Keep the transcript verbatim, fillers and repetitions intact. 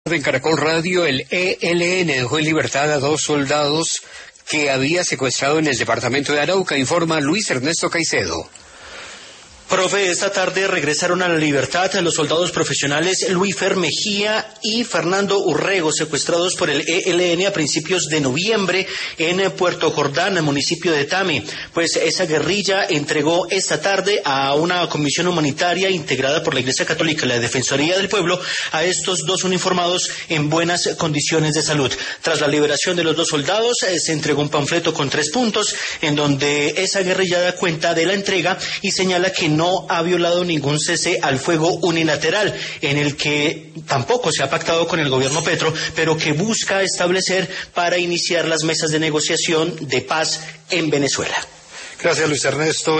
En Caracol Radio, el E L N dejó en libertad a dos soldados que había secuestrado en el departamento de Arauca, informa Luis Ernesto Caicedo. Profe, esta tarde regresaron a la libertad los soldados profesionales Luífer Mejía y Fernando Urrego, secuestrados por el E L N a principios de noviembre en Puerto Jordán, municipio de Tame. Pues esa guerrilla entregó esta tarde a una comisión humanitaria integrada por la Iglesia Católica y la Defensoría del Pueblo a estos dos uniformados en buenas condiciones de salud. Tras la liberación de los dos soldados, eh, se entregó un panfleto con tres puntos en donde esa guerrilla da cuenta de la entrega y señala que no no ha violado ningún cese al fuego unilateral, en el que tampoco se ha pactado con el gobierno Petro, pero que busca establecer para iniciar las mesas de negociación de paz en Venezuela. Gracias, Luis Ernesto.